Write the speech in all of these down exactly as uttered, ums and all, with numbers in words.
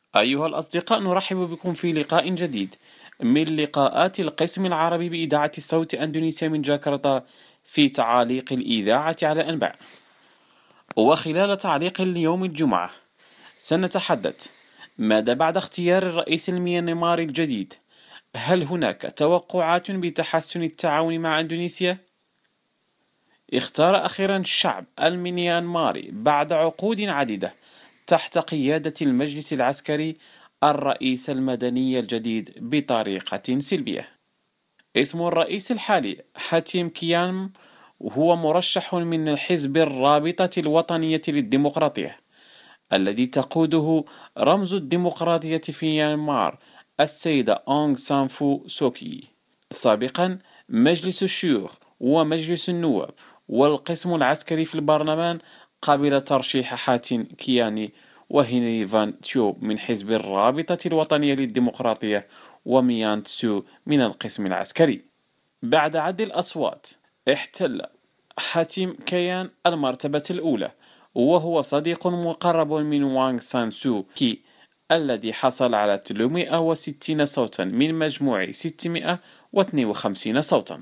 أيها الأصدقاء، نرحب بكم في لقاء جديد من لقاءات القسم العربي بإذاعة صوت أندونيسيا من جاكرتا في تعاليق الإذاعة على الأنباء. وخلال تعليق اليوم الجمعة سنتحدث: ماذا بعد اختيار الرئيس الميانماري الجديد؟ هل هناك توقعات بتحسن التعاون مع أندونيسيا؟ اختار أخيرا الشعب الميانماري بعد عقود عديدة تحت قيادة المجلس العسكري الرئيس المدني الجديد بطريقة سلبية. اسم الرئيس الحالي حاتيم كيام هو مرشح من حزب الرابطة الوطنية للديمقراطية الذي تقوده رمز الديمقراطية في ميانمار السيدة أونغ سان سو كي. سابقا مجلس الشيوخ ومجلس النواب والقسم العسكري في البرلمان قبل ترشيح حاتين كياني وهنري فان تشو من حزب الرابطة الوطنية للديمقراطية وميان تسو من القسم العسكري. بعد عد الأصوات احتل حاتيم كيان المرتبة الأولى، وهو صديق مقرب من وانغ سان سو كي الذي حصل على ثلاثمئة وستين صوتا من مجموع ستمئة واثنين وخمسين صوتا.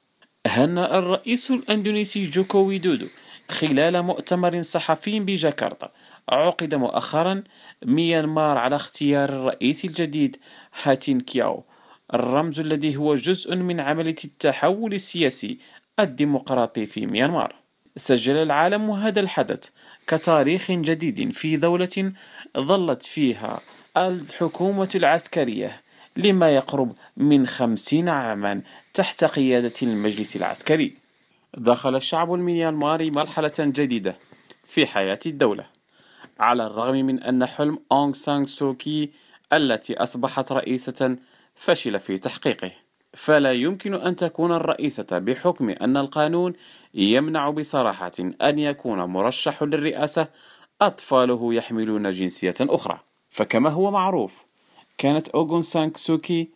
هنأ الرئيس الأندونيسي جوكو ويدودو خلال مؤتمر صحفي بجاكرتا عقد مؤخرا ميانمار على اختيار الرئيس الجديد هاتين كياو، الرمز الذي هو جزء من عملية التحول السياسي الديمقراطي في ميانمار. سجل العالم هذا الحدث كتاريخ جديد في دولة ظلت فيها الحكومة العسكرية لما يقرب من خمسين عاما تحت قيادة المجلس العسكري. دخل الشعب الميانماري مرحلة جديدة في حياة الدولة، على الرغم من أن حلم أونغ سان سو كي التي أصبحت رئيسة فشل في تحقيقه. فلا يمكن أن تكون الرئيسة بحكم أن القانون يمنع بصراحة أن يكون مرشح للرئاسة أطفاله يحملون جنسية أخرى. فكما هو معروف، كانت أونغ سان سو كي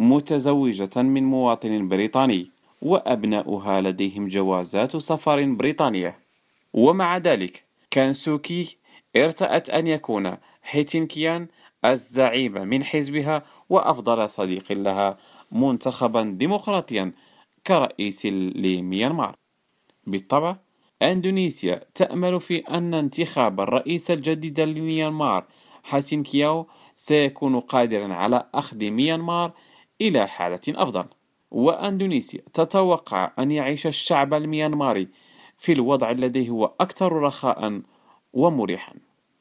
متزوجة من مواطن بريطاني وأبناؤها لديهم جوازات سفر بريطانية، ومع ذلك كان سوكي ارتأت أن يكون هاتين كيان الزعيم من حزبها وأفضل صديق لها منتخبا ديمقراطيا كرئيس لميانمار. بالطبع أندونيسيا تأمل في أن انتخاب الرئيس الجديد لميانمار هاتين كياو سيكون قادرا على أخذ ميانمار إلى حالة أفضل، وأندونيسيا تتوقع أن يعيش الشعب الميانماري في الوضع الذي هو أكثر رخاء ومريحا.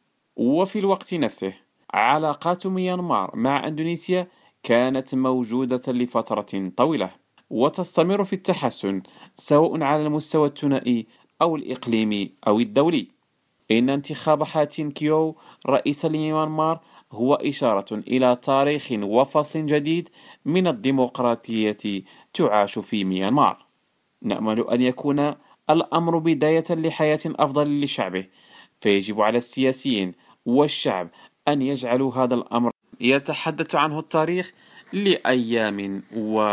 وفي الوقت نفسه علاقات ميانمار مع أندونيسيا كانت موجودة لفترة طويلة وتستمر في التحسن سواء على المستوى الثنائي أو الإقليمي أو الدولي. إن انتخاب هاتين كياو رئيس لميانمار هو إشارة إلى تاريخ وفصل جديد من الديمقراطية تعاش في ميانمار. نأمل أن يكون الأمر بداية لحياة أفضل لشعبه، فيجب على السياسيين والشعب أن يجعلوا هذا الأمر يتحدث عنه التاريخ لأيام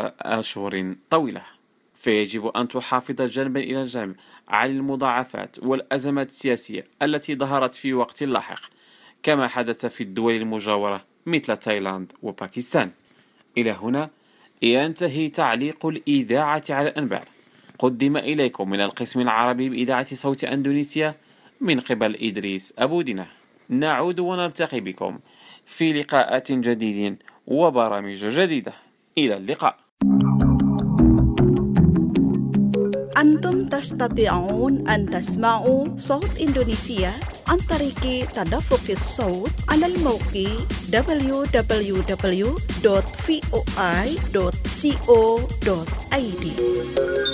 وأشهر طويلة. فيجب أن تحافظ جنبا إلى جنب على المضاعفات والأزمات السياسية التي ظهرت في وقت لاحق، كما حدث في الدول المجاورة مثل تايلاند وباكستان. إلى هنا ينتهي تعليق الإذاعة على الأنباء، قدم إليكم من القسم العربي بإذاعة صوت أندونيسيا من قبل إدريس أبو دينة. نعود ونلتقي بكم في لقاءات جديدة وبرامج جديدة. إلى اللقاء. أنتم تستطيعون أن تسمعوا صوت إندونيسيا عن طريق تدفق الصوت على الموقع دبليو دبليو دبليو دوت في او اي دوت كو دوت اي دي.